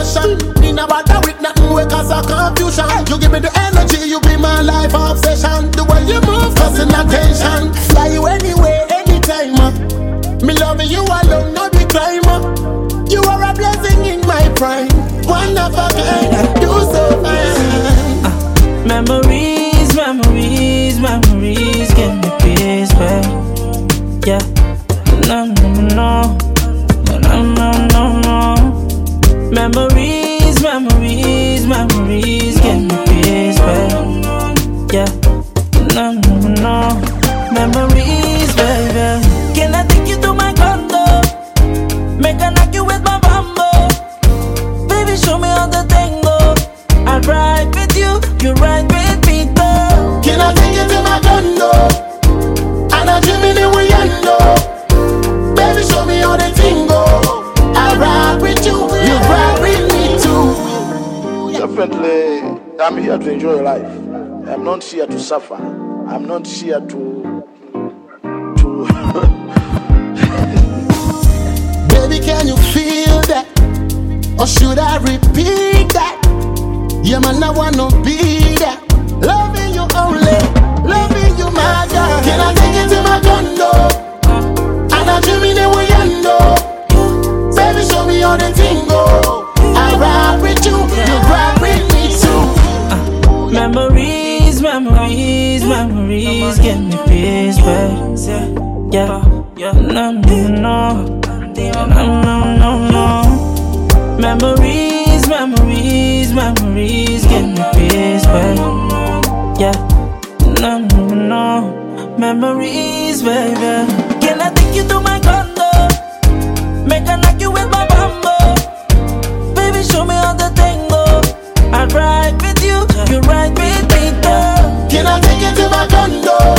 emotion. Me no bother with nothing wey cause a confusion. You give me the energy, you be my life obsession. The way you move causing attention. Fly you anywhere, anytime. Me loving you alone, no be crime. You are a blessing in my prime. One of a kind, you so fine. Memories, memories, memories give me peace, babe. Yeah, no, no, no, no, no, no, no. Memories, memories, memories give me peace, babe. Yeah, no, no, no. Memories, baby. Can I take you to my condo? Make a knock you with my bambo. Baby, show me all the tango. I ride with you, you ride with me though. Can I take you to my condo? And I dream in the window. Baby, show me all the tingo. I ride with you, you ride with me too. Definitely, I'm here to enjoy life. I'm not here to suffer. I'm not here to Baby, can you feel that? Or should I repeat that? Yeah, man, I wanna be that. Loving you only, loving you, my girl. Can I take you to my condo? And I dream in the window. Baby, show me all the tingo. I ride with you, you ride with me too. Memories, memories, memories give me peace, babe. Yeah, no, no, no. No, no, no, no. Memories, memories, memories give me peace, babe. Yeah, no, no, no. Memories, baby. Can I take you to my condo? Make a knock you with my bambo. Baby, show me all the tango. I ride with you, you ride with me though. Can I take you to my condo?